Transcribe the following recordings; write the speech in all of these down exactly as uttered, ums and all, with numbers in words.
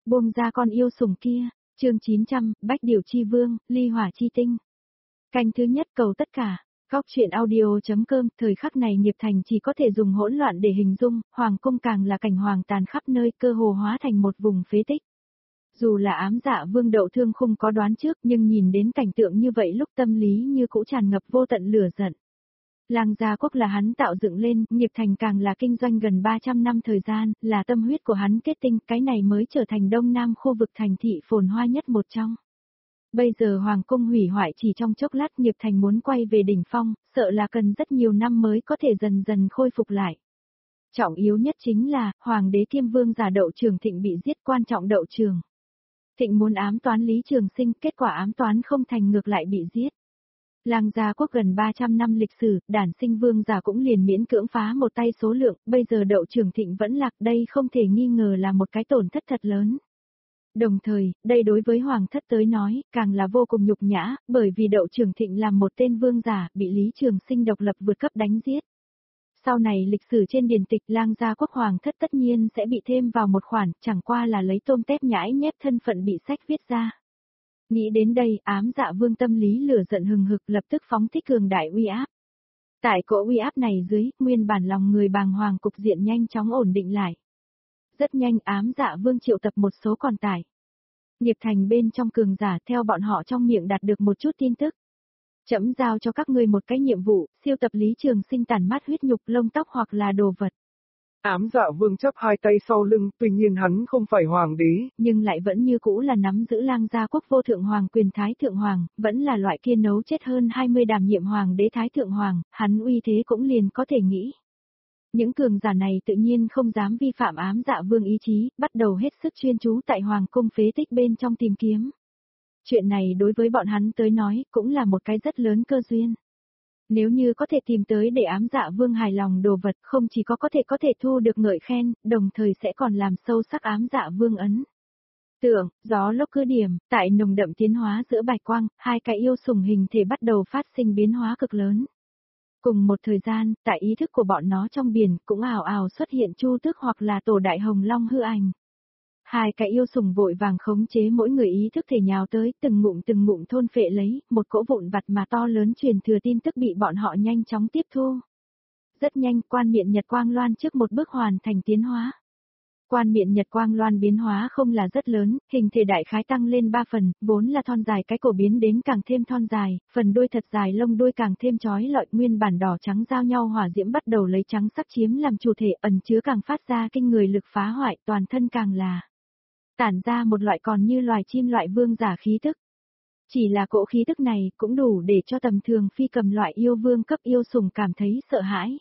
Buông ra con yêu sủng kia, chương chín trăm, Bách Điểu Chi Vương, Ly Hỏa Chi Tinh. Canh thứ nhất cầu tất cả, góc truyện audio.com, thời khắc này Nghiệp Thành chỉ có thể dùng hỗn loạn để hình dung, Hoàng cung càng là cảnh hoàng tàn khắp nơi, cơ hồ hóa thành một vùng phế tích. Dù là ám dạ vương Đậu Thương không có đoán trước, nhưng nhìn đến cảnh tượng như vậy lúc tâm lý như cũ tràn ngập vô tận lửa giận. Lang Gia Quốc là hắn tạo dựng lên, Nghiệp Thành càng là kinh doanh gần ba trăm năm thời gian, là tâm huyết của hắn kết tinh, cái này mới trở thành Đông Nam khu vực thành thị phồn hoa nhất một trong. Bây giờ Hoàng cung hủy hoại chỉ trong chốc lát, Nghiệp Thành muốn quay về đỉnh phong, sợ là cần rất nhiều năm mới có thể dần dần khôi phục lại. Trọng yếu nhất chính là, Hoàng đế kiêm vương giả Đậu Trường Thịnh bị giết, quan trọng Đậu Trường Thịnh muốn ám toán Lý Trường Sinh, kết quả ám toán không thành ngược lại bị giết. Lang Gia Quốc gần ba trăm năm lịch sử, đản sinh vương giả cũng liền miễn cưỡng phá một tay số lượng, bây giờ Đậu Trường Thịnh vẫn lạc, đây không thể nghi ngờ là một cái tổn thất thật lớn. Đồng thời, đây đối với Hoàng thất tới nói, càng là vô cùng nhục nhã, bởi vì Đậu Trường Thịnh là một tên vương giả, bị Lý Trường Sinh độc lập vượt cấp đánh giết. Sau này lịch sử trên điển tịch Lang Gia Quốc Hoàng thất tất nhiên sẽ bị thêm vào một khoản, chẳng qua là lấy tôm tép nhãi nhép thân phận bị sách viết ra. Nghĩ đến đây, ám dạ vương tâm lý lửa giận hừng hực, lập tức phóng thích cường đại uy áp. Tại cỗ uy áp này dưới, nguyên bản lòng người bàng hoàng cục diện nhanh chóng ổn định lại. Rất nhanh ám dạ vương triệu tập một số còn tải. Nghiệp Thành bên trong cường giả, theo bọn họ trong miệng đạt được một chút tin tức. Trẫm giao cho các ngươi một cái nhiệm vụ, siêu tập Lý Trường Sinh tàn mát huyết nhục, lông tóc hoặc là đồ vật. Ám dạ vương chắp hai tay sau lưng, tuy nhiên hắn không phải hoàng đế, nhưng lại vẫn như cũ là nắm giữ Lang Gia Quốc vô thượng hoàng quyền thái thượng hoàng, vẫn là loại kia nấu chết hơn hai mươi đảm nhiệm hoàng đế thái thượng hoàng, hắn uy thế cũng liền có thể nghĩ. Những cường giả này tự nhiên không dám vi phạm ám dạ vương ý chí, bắt đầu hết sức chuyên chú tại hoàng cung phế tích bên trong tìm kiếm. Chuyện này đối với bọn hắn tới nói, cũng là một cái rất lớn cơ duyên. Nếu như có thể tìm tới để ám dạ vương hài lòng đồ vật, không chỉ có có thể có thể thu được ngợi khen, đồng thời sẽ còn làm sâu sắc ám dạ vương ấn. Tượng, gió lốc cứ điểm, tại nồng đậm tiến hóa giữa bạch quang, hai cái yêu sủng hình thể bắt đầu phát sinh biến hóa cực lớn. Cùng một thời gian, tại ý thức của bọn nó trong biển, cũng ảo ảo xuất hiện chu tước hoặc là tổ đại hồng long hư ảnh. Hai cái yêu sủng vội vàng khống chế mỗi người ý thức thể nhào tới, từng ngụm từng ngụm thôn phệ lấy, một cỗ vụn vặt mà to lớn truyền thừa tin tức bị bọn họ nhanh chóng tiếp thu. Rất nhanh, quan miện nhật quang loan trước một bước hoàn thành tiến hóa. Quan miện nhật quang loan biến hóa không là rất lớn, hình thể đại khái tăng lên ba phần, vốn là thon dài cái cổ biến đến càng thêm thon dài, phần đuôi thật dài lông đuôi càng thêm chói lọi, nguyên bản đỏ trắng giao nhau hỏa diễm bắt đầu lấy trắng sắc chiếm làm chủ thể, ẩn chứa càng phát ra kinh người lực phá hoại, toàn thân càng là tản ra một loại còn như loài chim loại vương giả khí tức. Chỉ là cỗ khí tức này cũng đủ để cho tầm thường phi cầm loại yêu vương cấp yêu sủng cảm thấy sợ hãi.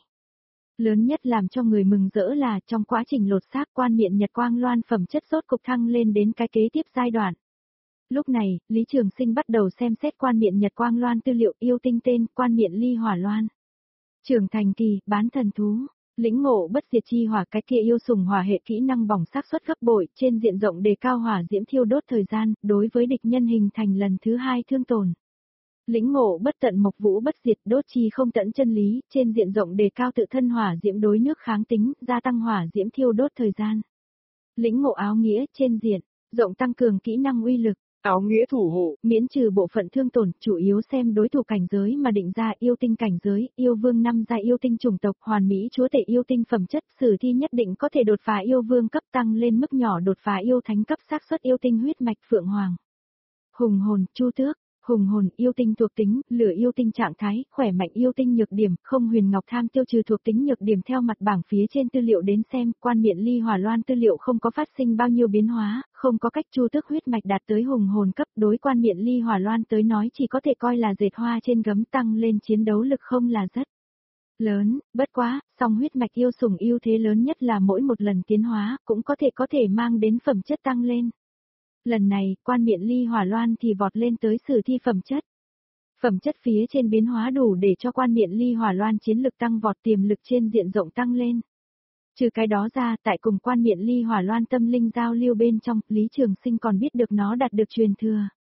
Lớn nhất làm cho người mừng rỡ là trong quá trình lột xác quan miện nhật quang loan phẩm chất rốt cục thăng lên đến cái kế tiếp giai đoạn. Lúc này, Lý Trường Sinh bắt đầu xem xét quan miện nhật quang loan tư liệu yêu tinh tên quan miện ly hỏa loan. Trưởng thành kỳ, bán thần thú. Lĩnh ngộ bất diệt chi hỏa, cái kia yêu sủng hỏa hệ kỹ năng bỏng xác suất gấp bội, trên diện rộng đề cao hỏa diễm thiêu đốt thời gian, đối với địch nhân hình thành lần thứ hai thương tổn. Lĩnh ngộ bất tận mộc vũ bất diệt, đốt chi không tận chân lý, trên diện rộng đề cao tự thân hỏa diễm đối nước kháng tính, gia tăng hỏa diễm thiêu đốt thời gian. Lĩnh ngộ áo nghĩa, trên diện rộng tăng cường kỹ năng uy lực. Áo nghĩa thủ hộ, miễn trừ bộ phận thương tổn, chủ yếu xem đối thủ cảnh giới mà định ra. Yêu tinh cảnh giới, yêu vương năm giai yêu tinh chủng tộc, hoàn mỹ chúa tể yêu tinh phẩm chất, sử thi nhất định có thể đột phá yêu vương cấp, tăng lên mức nhỏ đột phá yêu thánh cấp, xác suất yêu tinh huyết mạch phượng hoàng. Hùng hồn, chu tước. Hùng hồn, yêu tinh thuộc tính, lửa yêu tinh trạng thái, khỏe mạnh yêu tinh nhược điểm, không huyền ngọc tham tiêu trừ thuộc tính nhược điểm. Theo mặt bảng phía trên tư liệu đến xem, quan miện ly hỏa loan tư liệu không có phát sinh bao nhiêu biến hóa, không có cách chu tước huyết mạch đạt tới hùng hồn cấp, đối quan miện ly hỏa loan tới nói chỉ có thể coi là dệt hoa trên gấm, tăng lên chiến đấu lực không là rất lớn, bất quá, song huyết mạch yêu sủng ưu thế lớn nhất là mỗi một lần tiến hóa, cũng có thể có thể mang đến phẩm chất tăng lên. Lần này, quan miện ly hỏa loan thì vọt lên tới sử thi phẩm chất. Phẩm chất phía trên biến hóa đủ để cho quan miện ly hỏa loan chiến lực tăng vọt, tiềm lực trên diện rộng tăng lên. Trừ cái đó ra, tại cùng quan miện ly hỏa loan tâm linh giao lưu bên trong, Lý Trường Sinh còn biết được nó đạt được truyền thừa.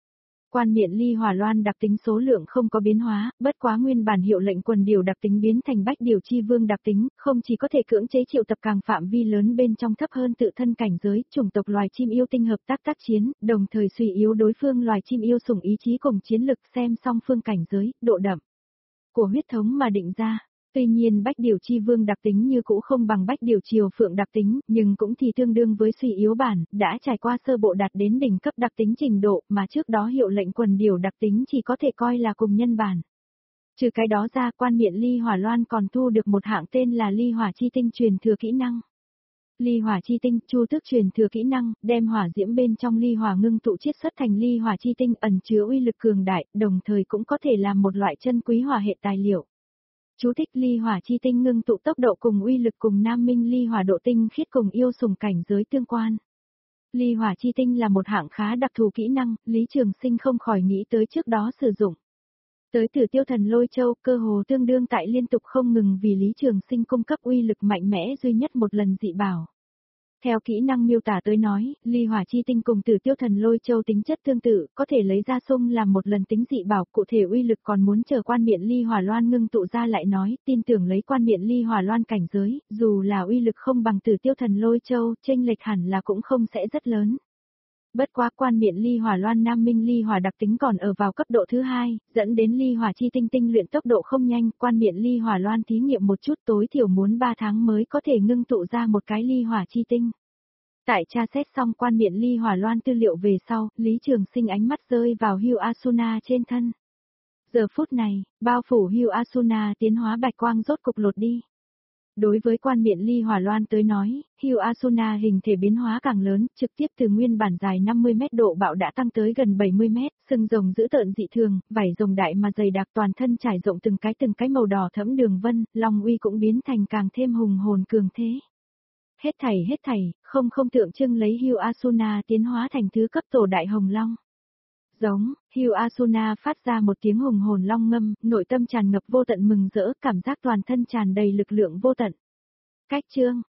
Quan miện ly hỏa loan đặc tính số lượng không có biến hóa, bất quá nguyên bản hiệu lệnh quần điều đặc tính biến thành bách điều chi vương đặc tính, không chỉ có thể cưỡng chế triệu tập càng phạm vi lớn bên trong thấp hơn tự thân cảnh giới, chủng tộc loài chim yêu tinh hợp tác tác chiến, đồng thời suy yếu đối phương loài chim yêu sủng ý chí cùng chiến lực xem song phương cảnh giới, độ đậm của huyết thống mà định ra. Tuy nhiên bách điều chi vương đặc tính như cũ không bằng bách điều triều phượng đặc tính, nhưng cũng thì tương đương với suy yếu bản, đã trải qua sơ bộ đạt đến đỉnh cấp đặc tính trình độ, mà trước đó hiệu lệnh quần điều đặc tính chỉ có thể coi là cùng nhân bản. Trừ cái đó ra, quan miện ly hỏa loan còn thu được một hạng tên là ly hỏa chi tinh truyền thừa kỹ năng. Ly hỏa chi tinh, chu tước truyền thừa kỹ năng, đem hỏa diễm bên trong ly hỏa ngưng tụ chiết xuất thành ly hỏa chi tinh ẩn chứa uy lực cường đại, đồng thời cũng có thể làm một loại chân quý hỏa hệ tài liệu. Chú thích ly hỏa chi tinh ngưng tụ tốc độ cùng uy lực cùng nam minh ly hỏa độ tinh khiết cùng yêu sủng cảnh giới tương quan. Ly hỏa chi tinh là một hạng khá đặc thù kỹ năng, Lý Trường Sinh không khỏi nghĩ tới trước đó sử dụng. Tới từ tiêu thần lôi châu, cơ hồ tương đương tại liên tục không ngừng vì Lý Trường Sinh cung cấp uy lực mạnh mẽ duy nhất một lần dị bảo. Theo kỹ năng miêu tả tới nói, ly hỏa chi tinh cùng từ tiêu thần lôi châu tính chất tương tự, có thể lấy ra xung làm một lần tính dị bảo, cụ thể uy lực còn muốn chờ quan miện ly hỏa loan ngưng tụ ra lại nói, tin tưởng lấy quan miện ly hỏa loan cảnh giới, dù là uy lực không bằng từ tiêu thần lôi châu, chênh lệch hẳn là cũng không sẽ rất lớn. Bất quá quan miện ly hỏa loan nam minh ly hỏa đặc tính còn ở vào cấp độ thứ hai, dẫn đến ly hỏa chi tinh tinh luyện tốc độ không nhanh, quan miện ly hỏa loan thí nghiệm một chút tối thiểu muốn ba tháng mới có thể ngưng tụ ra một cái ly hỏa chi tinh. Tại tra xét xong quan miện ly hỏa loan tư liệu về sau, Lý Trường Sinh ánh mắt rơi vào Hugh Asuna trên thân. Giờ phút này, bao phủ Hugh Asuna tiến hóa bạch quang rốt cục lột đi. Đối với quan miện ly hỏa loan tới nói, Hugh Asuna hình thể biến hóa càng lớn, trực tiếp từ nguyên bản dài năm mươi mét độ bạo đã tăng tới gần bảy mươi mét, sừng rồng dữ tợn dị thường, vảy rồng đại mà dày đặc toàn thân trải rộng từng cái từng cái màu đỏ thẫm đường vân, long uy cũng biến thành càng thêm hùng hồn cường thế. Hết thảy hết thảy, không không tượng trưng lấy Hugh Asuna tiến hóa thành thứ cấp tổ đại hồng long. Giống, Hugh Asuna phát ra một tiếng hùng hồn long ngâm, nội tâm tràn ngập vô tận mừng rỡ, cảm giác toàn thân tràn đầy lực lượng vô tận. Cách chương